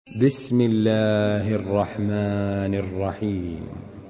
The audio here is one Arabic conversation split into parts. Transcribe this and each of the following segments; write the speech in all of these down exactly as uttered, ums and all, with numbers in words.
بسم الله الرحمن الرحيم.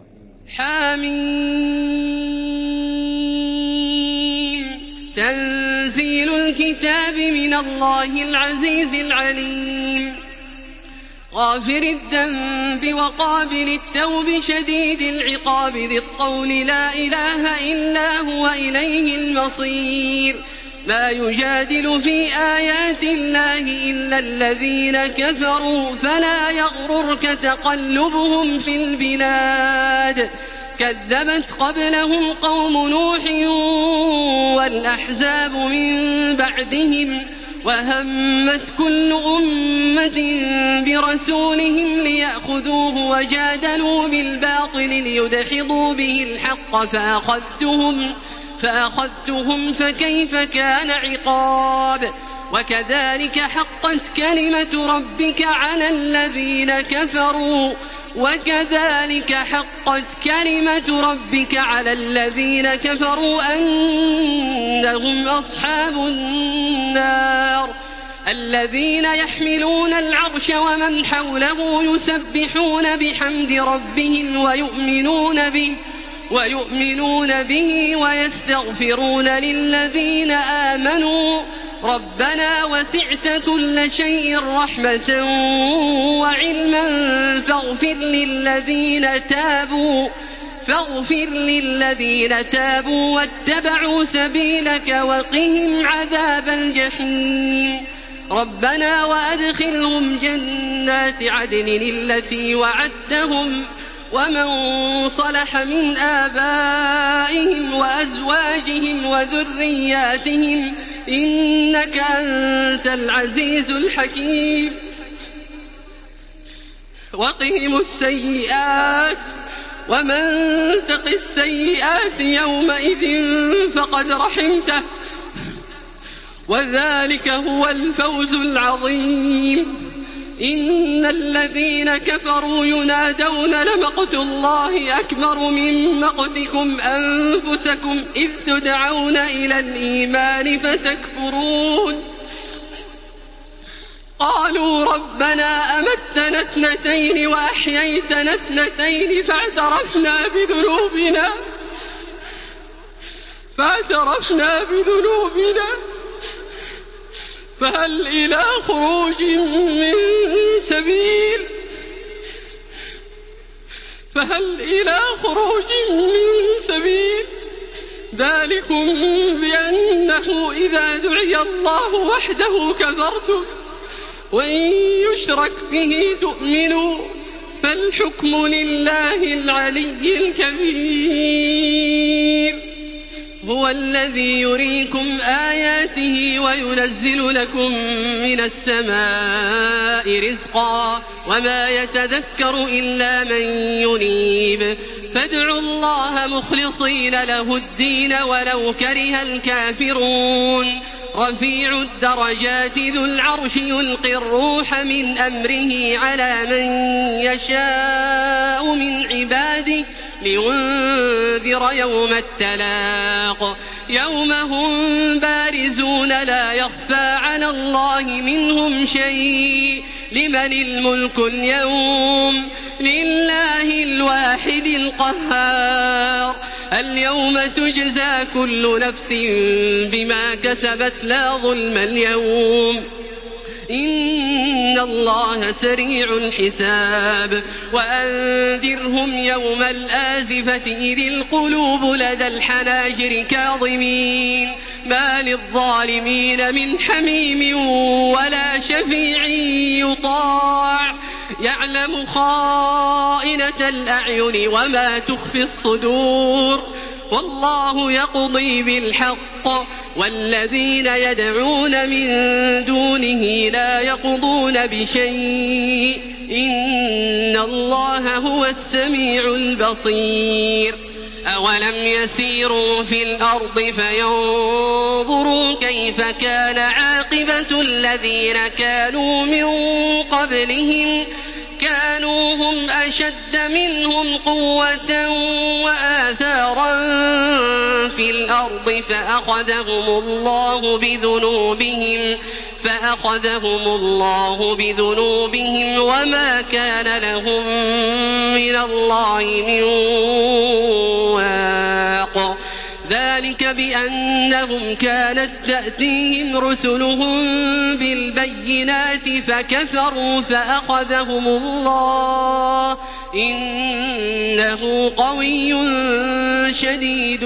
حميم. تنزيل الكتاب من الله العزيز العليم، غافر الذنب وقابل التوب شديد العقاب ذي الطول لا إله إلا هو إليه المصير. ما يجادل في آيات الله إلا الذين كفروا فلا يغررك تقلبهم في البلاد. كذبت قبلهم قوم نوح والأحزاب من بعدهم، وهمت كل أمة برسولهم ليأخذوه وجادلوا بالباطل ليدحضوا به الحق فأخذتهم فأخذتهم فكيف كان عقاب. وكذلك حقت كلمة ربك على الذين كفروا وكذلك حقت كلمة ربك على الذين كفروا أنهم أصحاب النار. الذين يحملون العرش ومن حوله يسبحون بحمد ربهم ويؤمنون به ويؤمنون به ويستغفرون للذين آمنوا ربنا وسعت كل شيء رحمة وعلما فاغفر للذين تابوا فاغفر للذين تابوا واتبعوا سبيلك وقهم عذاب الجحيم. ربنا وأدخلهم جنات عدن التي وعدتهم ومن صلح من آبائهم وأزواجهم وذرياتهم إنك أنت العزيز الحكيم. وقهم السيئات ومن تق السيئات يومئذ فقد رحمته وذلك هو الفوز العظيم. إن الذين كفروا ينادون لمقت الله أكبر من مقتكم أنفسكم إذ تدعون إلى الإيمان فتكفرون. قالوا ربنا أمتنا اثنتين وأحييتنا اثنتين فاعترفنا بذنوبنا فاعترفنا بذنوبنا فهل إلى خروج من سبيل فهل إلى خروج من سبيل ذلكم بأنه إذا دعي الله وحده كفرتم وإن يشرك به تؤمنوا فالحكم لله العلي الكبير. هو الذي يريكم آياته وينزل لكم من السماء رزقا وما يتذكر إلا من ينيب. فادعوا الله مخلصين له الدين ولو كره الكافرون. رفيع الدرجات ذو العرش يلقي الروح من أمره على من يشاء من عباده لينذر يوم التلاق يوم هم بارزون لا يخفى على الله منهم شيء. لمن الملك اليوم؟ لله الواحد القهار. اليوم تجزى كل نفس بما كسبت لا ظلم اليوم إن الله سريع الحساب. وأنذرهم يوم الآزفة إذ القلوب لدى الحناجر كاظمين ما للظالمين من حميم ولا شفيع يطاع يعلم خائنة الأعين وما تخفي الصدور. والله يقضي بالحق والذين يدعون من دونه لا يقضون بشيء إن الله هو السميع البصير. أولم يسيروا في الأرض فينظروا كيف كان عاقبة الذين كانوا من قبلهم كانوا هم أشد منهم قوة وآثارا في الأرض فأخذهم الله بذنوبهم فأخذهم الله بذنوبهم وما كان لهم من الله من واق. ذلك بأنهم كانت تأتيهم رسلهم بالبينات فكفروا فأخذهم الله إنه قوي شديد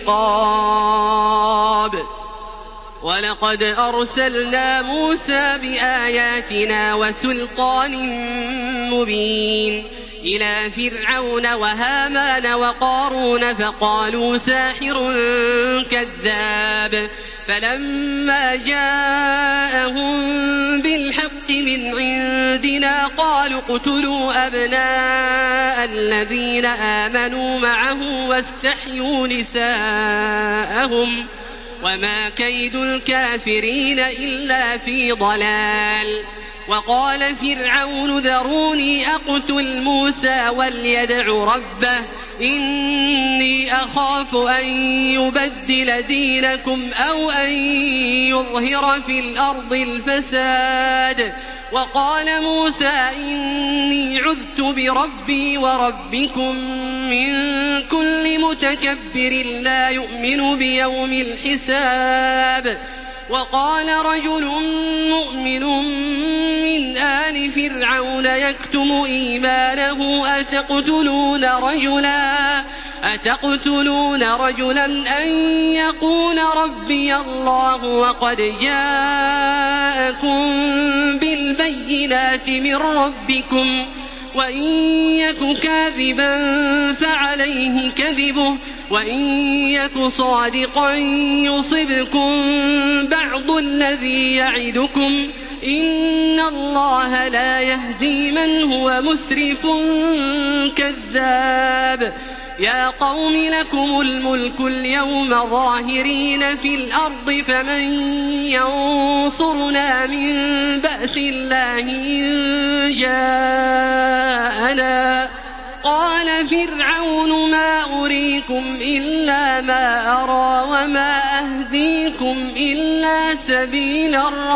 العقاب. ولقد أرسلنا موسى بآياتنا وسلطان مبين إلى فرعون وهامان وقارون فقالوا ساحر كذاب. فلما جاءهم بالحق من عندنا قالوا اقتلوا أبناء الذين آمنوا معه واستحيوا نساءهم وما كيد الكافرين إلا في ضلال. وقال فرعون ذروني أقتل موسى وليدع ربه إني أخاف أن يبدل دينكم أو أن يظهر في الأرض الفساد. وقال موسى إني عذت بربي وربكم من كل متكبر لا يؤمن بيوم الحساب. وقال رجل مؤمن من آل فرعون يكتم إيمانه أتقتلون رجلا أتقتلون رجلا أن يقول ربي الله وقد جاءكم بالبينات من ربكم وإن يك كاذبا فعليه كذبه وإن يك صادقا يصبكم بعض الذي يعدكم إن الله لا يهدي من هو مسرف كذاب. يا قوم لكم الملك اليوم ظاهرين في الأرض فمن ينصرنا من بأس الله إن جاءنا. قال فرعون ما أريكم إلا ما أرى وما أهديكم إلا سبيل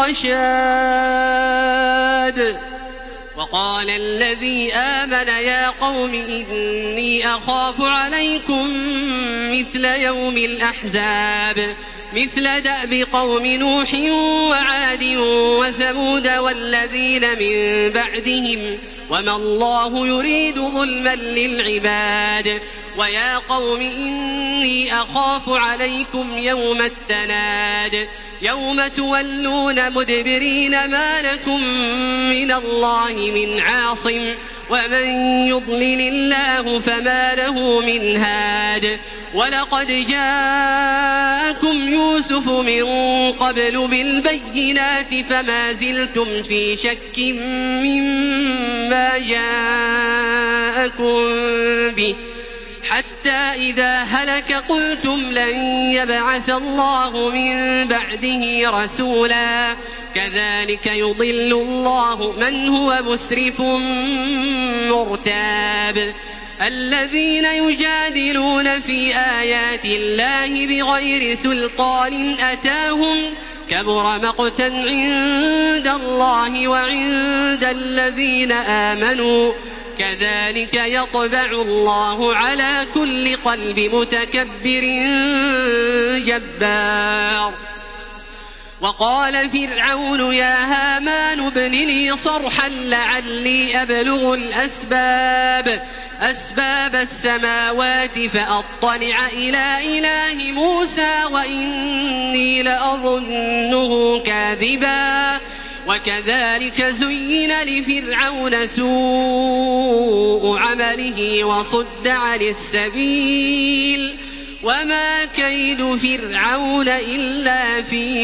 الرشاد. وقال الذي آمن يا قوم إني أخاف عليكم مثل يوم الأحزاب مثل دأب قوم نوح وعاد وثمود والذين من بعدهم وما الله يريد ظلما للعباد. ويا قوم إني أخاف عليكم يوم التناد يوم تولون مدبرين ما لكم من الله من عاصم ومن يضلل الله فما له من هاد. ولقد جاءكم يوسف من قبل بالبينات فما زلتم في شك مما جاءكم به حتى إذا هلك قلتم لن يبعث الله من بعده رسولا كذلك يضل الله من هو مسرف مرتاب. الذين يجادلون في آيات الله بغير سلطان أتاهم كبر مقتا عند الله وعند الذين آمنوا كذلك يطبع الله على كل قلب متكبر جبار. وقال فرعون يا هامان ابن لي صرحا لعلي أبلغ الأسباب أسباب السماوات فأطلع إلى إله موسى وإني لأظنه كاذبا. وكذلك زين لفرعون سوء عمله وصد عن السبيل وما كيد فرعون إلا في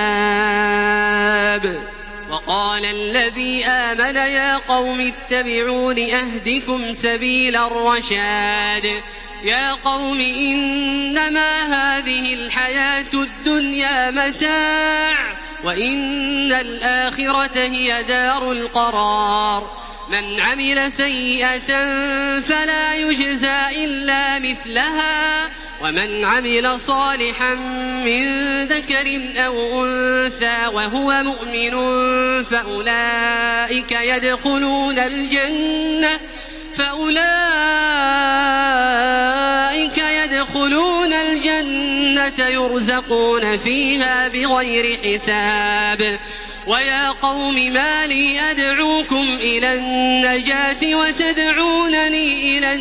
تباب. وقال الذي آمن يا قوم اتبعون أهدكم سبيل الرشاد. يا قوم إنما هذه الحياة الدنيا متاع وإن الآخرة هي دار القرار. من عمل سيئة فلا يجزى إلا مثلها ومن عمل صالحا من ذكر أو أنثى وهو مؤمن فأولئك يدخلون الجنة فأولئك يدخلون الجنة يرزقون فيها بغير حساب. ويا قوم ما لي أدعوكم إلى النجاة وتدعونني إلى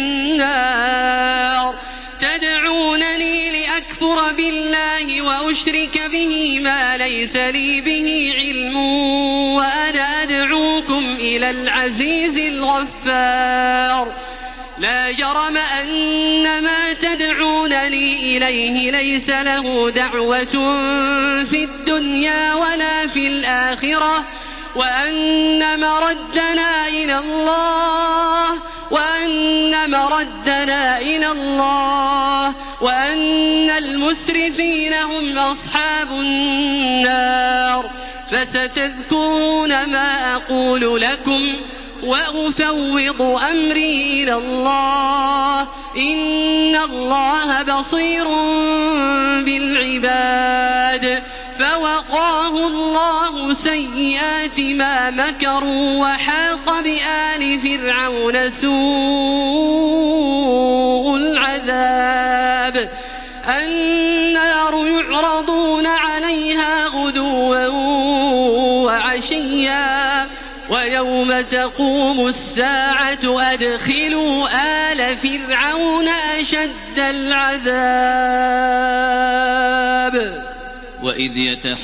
النار تدعونني لأكفر بالله وأشرك به ما ليس لي به علم وأنا أدعوكم إلى العزيز الغفار. لا جرم أن ما تدعونني إليه ليس له دعوة في الدنيا ولا في الآخرة وأن مردنا إلى الله وأن مردنا إلى الله وأن المسرفين هم أصحاب النار. فستذكرون ما أقول لكم وأفوض أمري إلى الله إن الله بصير بالعباد. فوقاه الله سيئات ما مكروا وحاق بآل فرعون سوء العذاب. النار يعرضون عليها غدوا وعشيا ويوم تقوم الساعة أدخلوا آل فرعون أشد العذاب. وإذ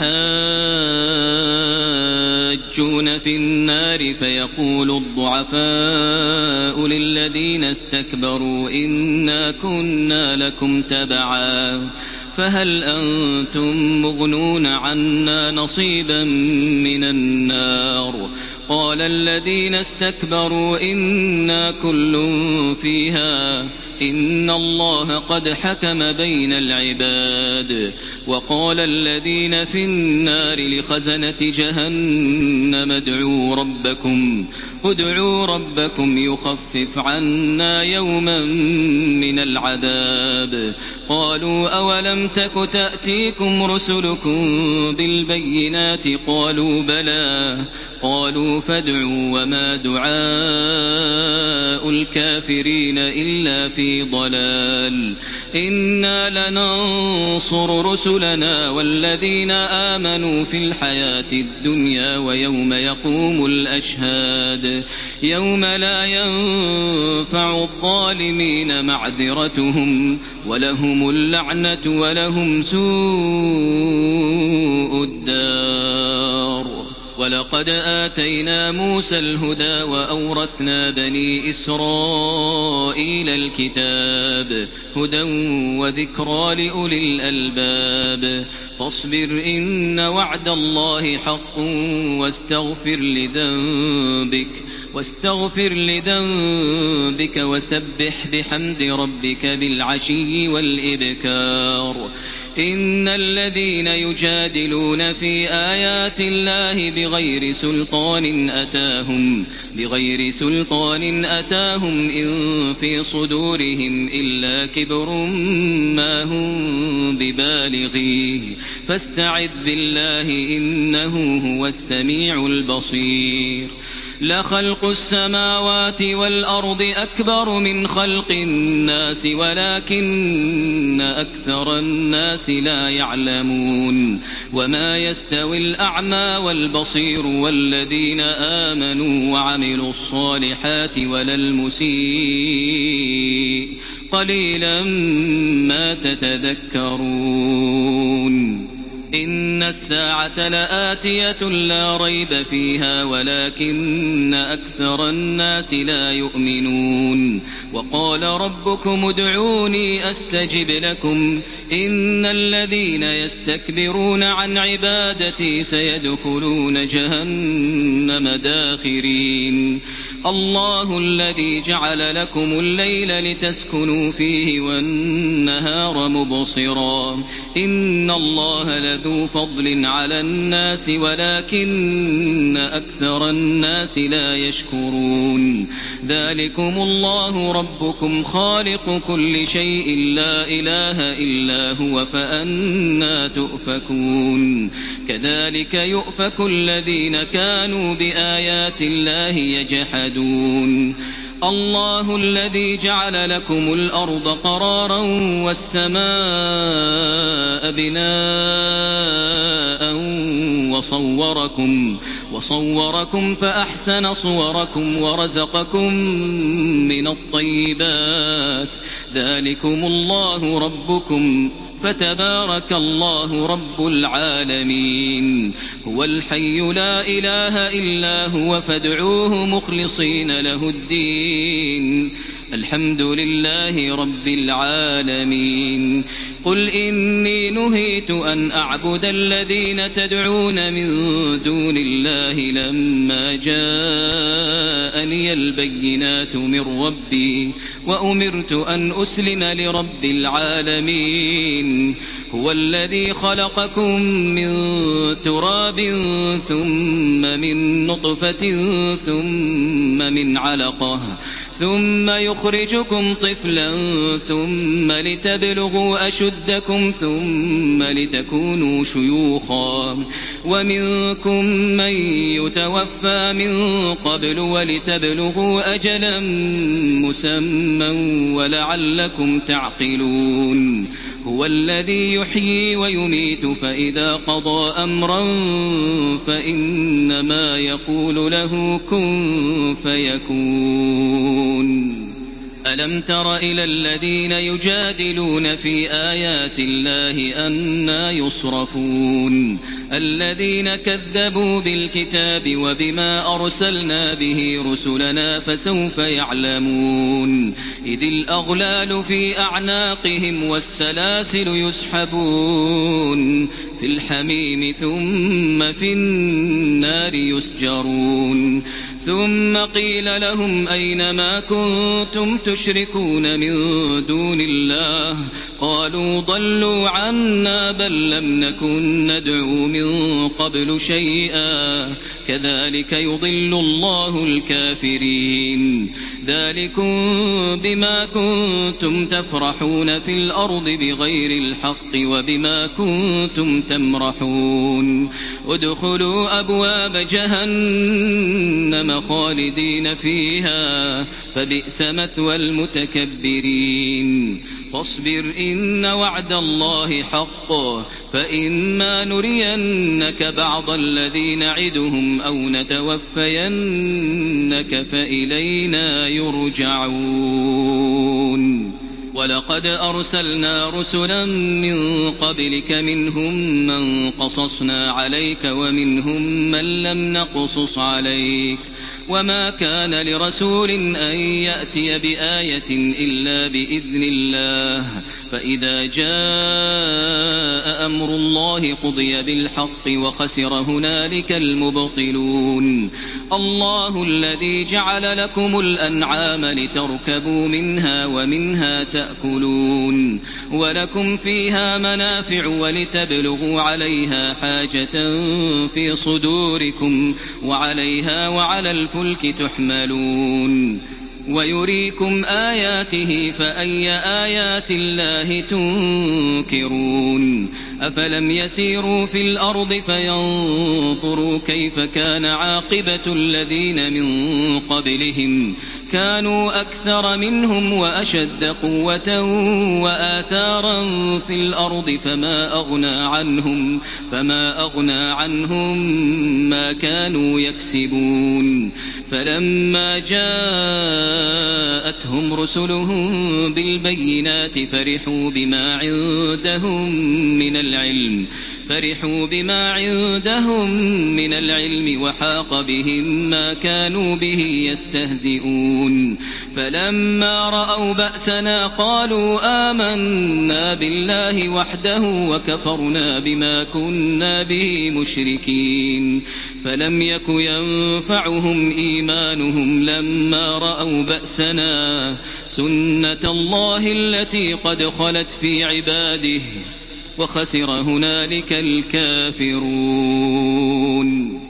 يتحاجون في النار فيقول الضعفاء للذين استكبروا إنا كنا لكم تبعا فهل أنتم مغنون عنا نصيبا من النار قال الذين استكبروا إنا كل فيها إن الله قد حكم بين العباد. وقال الذين في النار لخزنة جهنم ادعوا ربكم ادعوا ربكم يخفف عنا يوما من العذاب. قالوا أولم تك تأتيكم رسلكم بالبينات قالوا بلى قالوا فادعوا وما دعاء الكافرين إلا في ضلال. إنا لننصر رسلنا والذين آمنوا في الحياة الدنيا ويوم يقوم الأشهاد يوم لا ينفع الظالمين معذرتهم ولهم اللعنة ولهم سوء الدار. ولقد آتينا موسى الهدى وأورثنا بني إسرائيل الكتاب هدى وذكرى لأولي الألباب. فاصبر إن وعد الله حق واستغفر لذنبك واستغفر لذنبك وسبح بحمد ربك بالعشي والإبكار. إن الذين يجادلون في آيات الله بغير سلطان أتاهم بغير سلطان أتاهم إن في صدورهم إلا كبر ما هم ببالغيه فاستعذ بالله إنه هو السميع البصير. لخلق السماوات والأرض أكبر من خلق الناس ولكن أكثر الناس لا يعلمون. وما يستوي الأعمى والبصير والذين آمنوا وعملوا الصالحات ولا المسيء قليلا ما تتذكرون. إن الساعة لآتية لا ريب فيها ولكن أكثر الناس لا يؤمنون. وقال ربكم ادعوني أستجب لكم إن الذين يستكبرون عن عبادتي سيدخلون جهنم داخرين. الله الذي جعل لكم الليل لتسكنوا فيه والنهار مبصرا إن الله لبصير لذو فضل على الناس ولكن أكثر الناس لا يشكرون ذلكم الله ربكم خالق كل شيء لا إله إلا هو فأنى تؤفكون كذلك يؤفك الذين كانوا بآيات الله يجحدون الله الذي جعل لكم الأرض قرارا والسماء بناء وصوركم, وصوركم فأحسن صوركم ورزقكم من الطيبات ذلكم الله ربكم فتبارك الله رب العالمين هو الحي لا إله إلا هو فادعوه مخلصين له الدين الحمد لله رب العالمين قل إني نهيت أن أعبد الذين تدعون من دون الله لما جاءني البينات من ربي وأمرت أن أسلم لرب العالمين هو الذي خلقكم من تراب ثم من نطفة ثم من علقة ثم يخرجكم طفلا ثم لتبلغوا أشدكم ثم لتكونوا شيوخا ومنكم من يتوفى من قبل ولتبلغوا أجلا مسمى ولعلكم تعقلون هو الذي يحيي ويميت فإذا قضى أمرا فإنما يقول له كن فيكون ألم تر إلى الذين يجادلون في آيات الله أنى يصرفون الذين كذبوا بالكتاب وبما أرسلنا به رسلنا فسوف يعلمون إذ الأغلال في أعناقهم والسلاسل يسحبون في الحميم ثم في النار يسجرون ثم قيل لهم أين ما كنتم تشركون من دون الله قالوا ضلوا عنا بل لم نكن ندعو من قبل شيئا كذلك يضل الله الكافرين ذلكم بما كنتم تفرحون في الأرض بغير الحق وبما كنتم تمرحون ادخلوا أبواب جهنم خالدين فيها فبئس مثوى المتكبرين فاصبر إن وعد الله حق فإما نرينك بعض الذي نعدهم أو نتوفينك فإلينا يرجعون ولقد أرسلنا رسلا من قبلك منهم من قصصنا عليك ومنهم من لم نقصص عليك وما كان لرسول أن يأتي بآية إلا بإذن الله فإذا جاء أمر الله قضي بالحق وخسر هنالك المبطلون الله الذي جعل لكم الأنعام لتركبوا منها ومنها تأكلون ولكم فيها منافع ولتبلغوا عليها حاجة في صدوركم وعليها وعلى الفلك تحملون ويريكم آياته فأي آيات الله تنكرون أفلم يسيروا في الأرض فينظروا كيف كان عاقبة الذين من قبلهم كانوا أكثر منهم وأشد قوة وآثارا في الأرض فما أغنى عنهم فما أغنى عنهم ما كانوا يكسبون فلما جاءتهم رسلهم بالبينات فرحوا بما عندهم من العلم فرحوا بما عندهم من العلم وحاق بهم ما كانوا به يستهزئون فلما رأوا بأسنا قالوا آمنا بالله وحده وكفرنا بما كنا به مشركين فلم يك ينفعهم إيمانهم لما رأوا بأسنا سنة الله التي قد خلت في عباده وخسر هنالك الكافرون.